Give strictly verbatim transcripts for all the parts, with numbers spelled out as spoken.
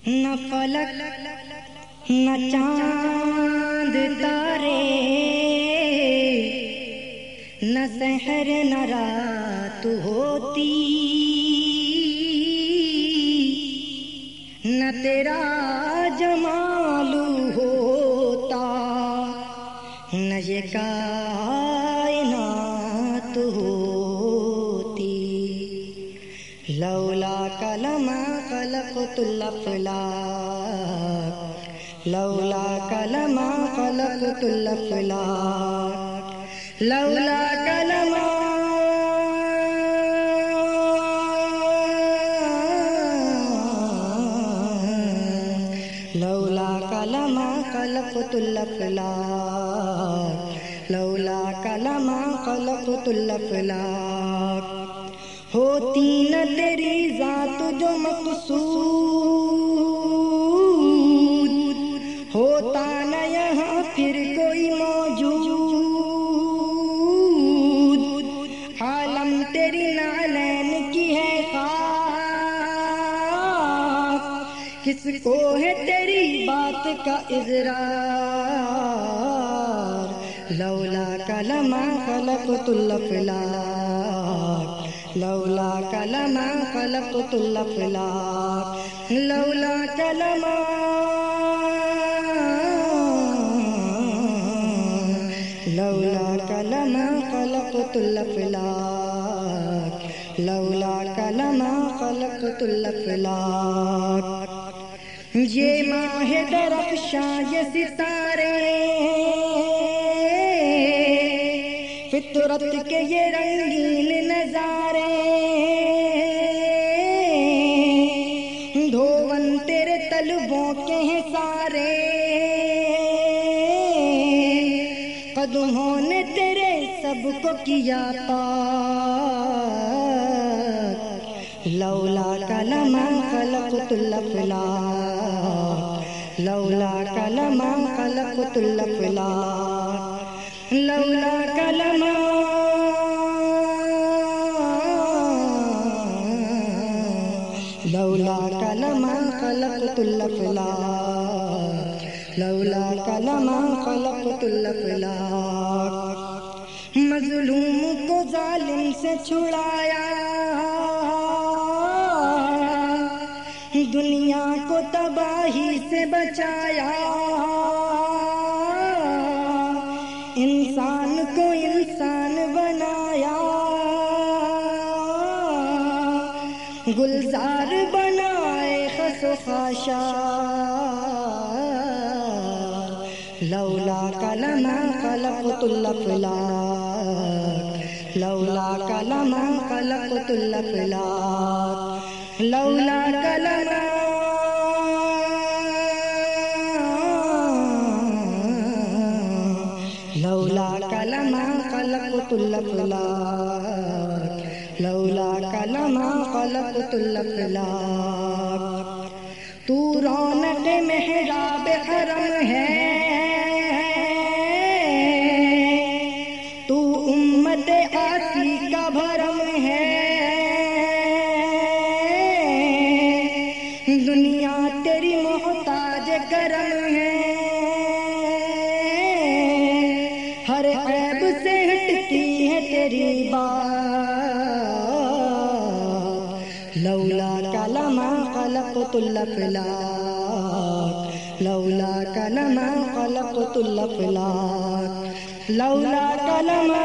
نہ فلک نہ چاند تارے، نہ سحر نہ رات ہوتی، نہ تیرا جمال ہوتا، نہ یہ کائنات ہوتی، لولا کلمہ خلقت الافلاک، لولا کلمہ خلقت الافلاک، لولا کلمہ لولا کلمہ خلقت الافلاک، لولا کلمہ خلقت الافلاک، ہوتی نہ تیری ذات جو مقصود، ہوتا نہ یہاں پھر کوئی موجود، عالم تیری نعلین کی ہے خاک، کس کو ہے تیری بات کا اضرار، لولا کلمہ خلقت الافلاک، لولا کلمہ خلقت الافلاک، لولا کلمہ لولا کلمہ خلقت الافلاک، لولا کلمہ خلقت الافلاک، یہ ماہ درخشاں یہ ستارے، فطرت کے یہ رنگین نظارے، دھون تیرے طلبوں کے ہیں سارے، قدموں نے تیرے سب کو کیا پاک، لولا کلمہ خلقت الافلاک، لولا کلمہ خلقت الافلاک، لولا کلمہ لولا کلمہ خلقت الافلاک، لولا کلمہ خلقت الافلاک، مظلوم کو ظالم سے چھڑایا، دنیا کو تباہی سے بچایا، انسان کو انسان بنایا، گلزار بنائے خس و خاشاک، لولا کلمہ خلقت الافلاک، لولا کلمہ خلقت الافلاک، لولا کلمہ لولا کلمہ خلقت الافلاک، لولا کلمہ خلقت الافلاک، تو رونق محراب حرم ہے، تو امت آسی کا بھرم ہے، دنیا تیری محتاج کرم ہے، ہر عیب سے ہٹتی ہے تیری بات، لولا کلمہ خلقت الافلاک، لولا کلمہ خلقت الافلاک، لولا کلمہ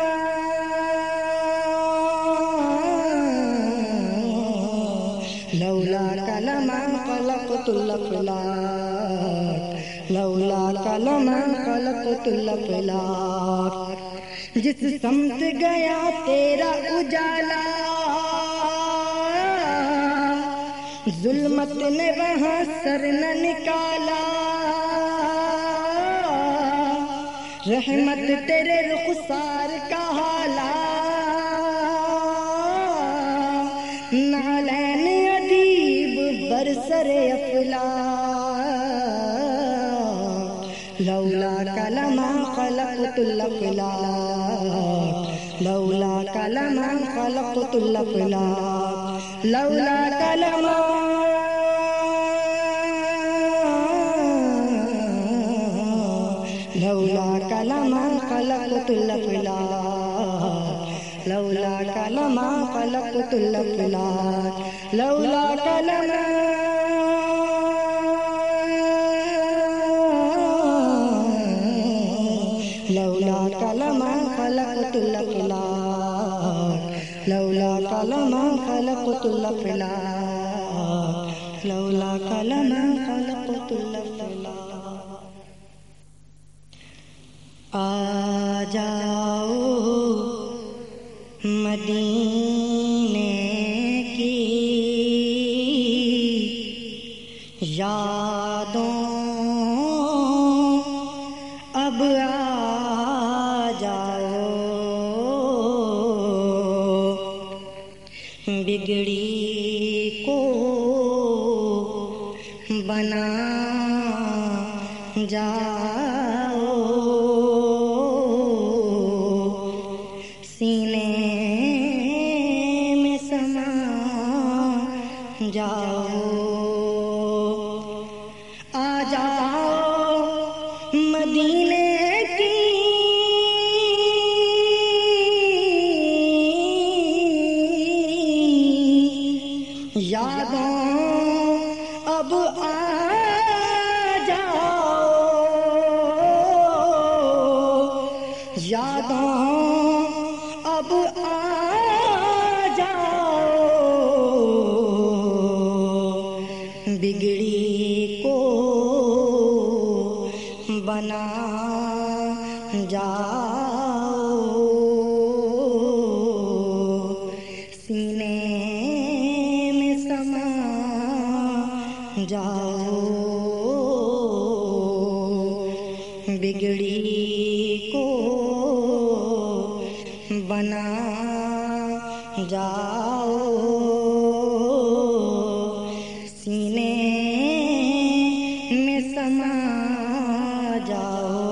لولا کلمہ خلقت الافلاک، لولا کلمہ خلقت الافلاک، جس سمت گیا تیرا اجالا، ظلمت نے وہاں سر نہ نکالا، رحمت تیرے رخسار کا حالا، نعلین ادیب برسر افلاک، لولا کلمہ خلقت الافلاک، لولا کلمہ خلقت الافلاک، لولا کلمہ لولاک لما خلقت الافلاک لولاک لما خلقت الافلاک لولاک لما لولاک لما خلقت الافلاک لولاک لما خلقت الافلاک لولاک لما خلقت الافلاک. آ جاؤ مدینے کی یادوں اب آ جاؤ بگڑی کو بنا جاؤ سینے میں سما جاؤ. آ جاؤ مدینے کی یادوں اب آ جاؤ یادوں اب آ جاؤ بگڑی کو بنا جاؤ سینے میں سما جاؤ بگڑی کو بنا جاؤ سینے میں سما جاؤ.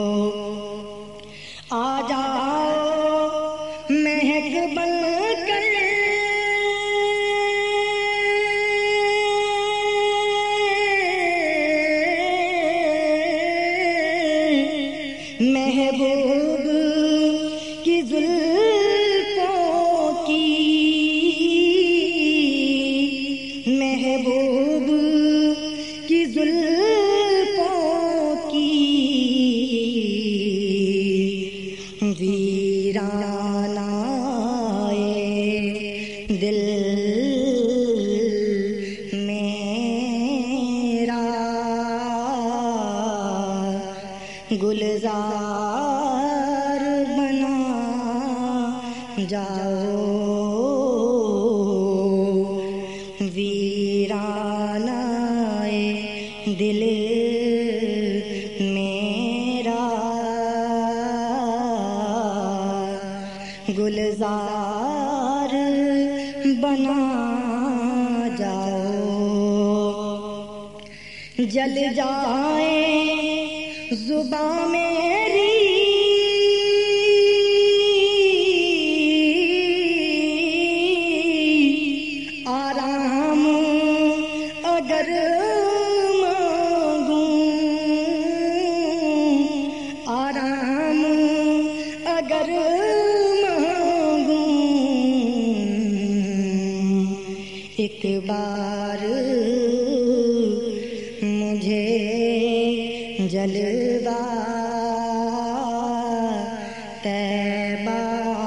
آ جاؤ مہک بن کر محبوب کی زلفوں کی محبوب کی زلفوں کی ویرانہ دل میرا گلزار بنا جاؤ ویرانہ دل میرا گلزار بنا جاؤ. جل جائے زباں میری آرام اگر مانگوں آرام اگر مانگوں ایک بار مجھے جلوہ طیبہ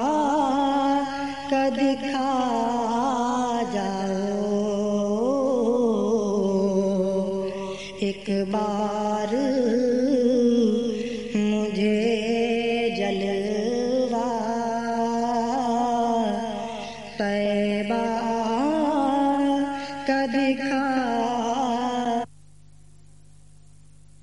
کا دکھا جاؤ ایک بار مجھے جلوہ طیبہ